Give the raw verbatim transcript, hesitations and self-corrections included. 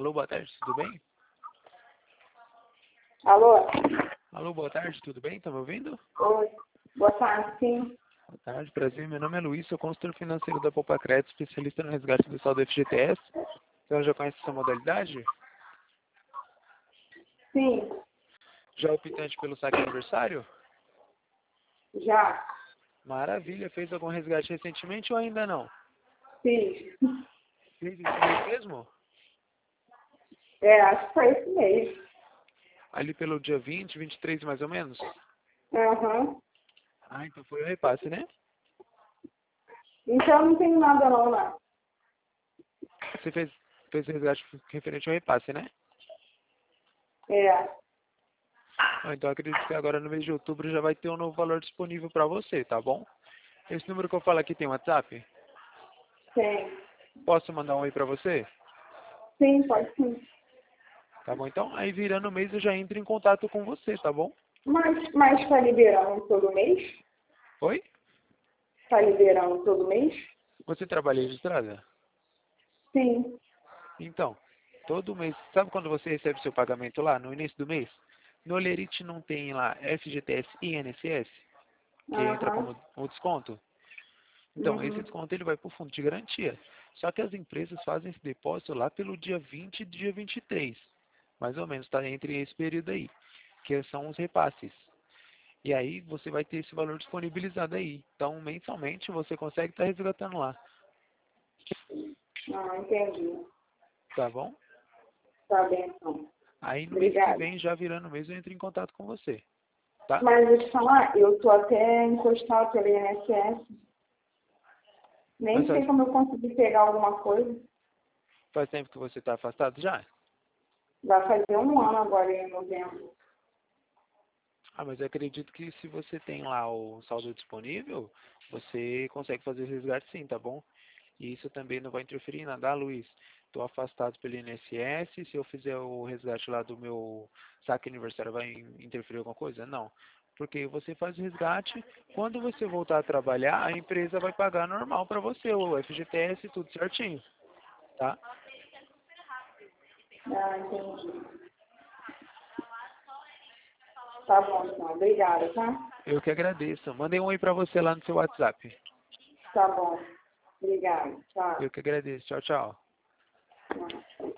Alô, boa tarde, tudo bem? Alô? Alô, boa tarde, tudo bem? Tá me ouvindo? Oi. Boa tarde, sim. Boa tarde, prazer. Meu nome é Luiz, sou consultor financeiro da Poupa Crédito, especialista no resgate do saldo F G T S. Então já conhece essa modalidade? Sim, Já é optante pelo saque aniversário? já. Maravilha, fez algum resgate recentemente ou ainda não? Fiz. Fez esse mês mesmo? É, acho que foi esse mês. Ali pelo dia vinte, vinte e três mais ou menos? Aham. Ah, então foi o repasse, né? Então não tem nada não, né? Você fez, fez resgate referente ao repasse, né? É. Ah, então acredito que agora no mês de outubro já vai ter um novo valor disponível para você, tá bom? Esse número que eu falo aqui tem WhatsApp? Tem. Posso mandar um oi para você? Sim, pode sim. Tá bom? Então, aí virando o mês eu já entro em contato com você, tá bom? Mas, mas tá liberando todo mês? Oi? Tá liberando todo mês? Você trabalha registrada? Sim. Então, todo mês, sabe quando você recebe seu pagamento lá, no início do mês? No Olerite não tem lá F G T S e I N S S, que entra Aham. como o desconto? Então, esse Uhum. desconto ele vai para o fundo de garantia. Só que as empresas fazem esse depósito lá pelo dia vinte e dia vinte e três. Mais ou menos, está entre esse período aí, que são os repasses. E aí você vai ter esse valor disponibilizado aí. Então, mensalmente, você consegue estar resgatando lá. Ah, entendi. Tá bom? Tá bem, então. Aí no mês que Obrigada. vem, já virando o mês, eu entro em contato com você. Tá? Mas vou te falar, eu tô até encostado pelo I N S S. Mas Nem faz, sei como eu consegui pegar alguma coisa. faz tempo que você está afastado já? Vai fazer um ano agora em novembro. Ah, mas eu acredito que se você tem lá o saldo disponível, você consegue fazer o resgate sim, tá bom? E isso também não vai interferir em nada. Ah, Luiz, estou afastado pelo I N S S, se eu fizer o resgate lá do meu saque aniversário, vai interferir em alguma coisa? Não. Porque você faz o resgate, quando você voltar a trabalhar, a empresa vai pagar normal para você, o F G T S, tudo certinho, tá? Ah, entendi. Tá bom, então. Obrigada, tá? Eu que agradeço. Mandei um oi para você lá no seu WhatsApp. Tá bom. Obrigada. Tchau. Eu que agradeço. Tchau, tchau. Tchau.